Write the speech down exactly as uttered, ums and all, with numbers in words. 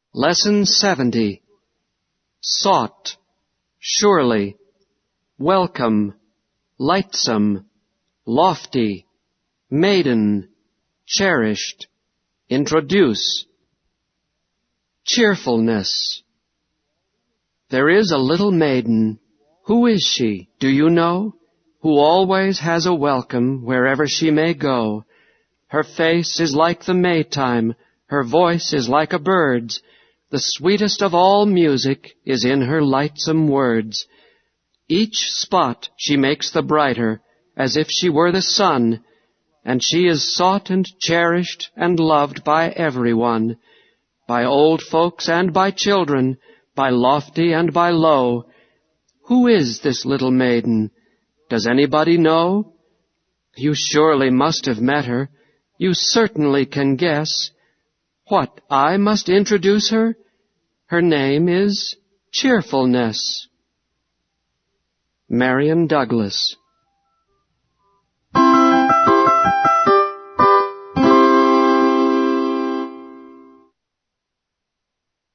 Lesson seventy. Sought, surely, welcome, lightsome, lofty, maiden, cherished, introduce. Cheerfulness. There is a little maiden. Who is she, do you know? Who always has a welcome wherever she may go. Her face is like the Maytime, her voice is like a bird's. The sweetest of all music is in her lightsome words. Each spot she makes the brighter, as if she were the sun, and she is sought and cherished and loved by everyone, by old folks and by children, by lofty and by low. Who is this little maiden? Does anybody know? You surely must have met her. You certainly can guess. What, I must introduce her? Her name is Cheerfulness. Marion Douglas.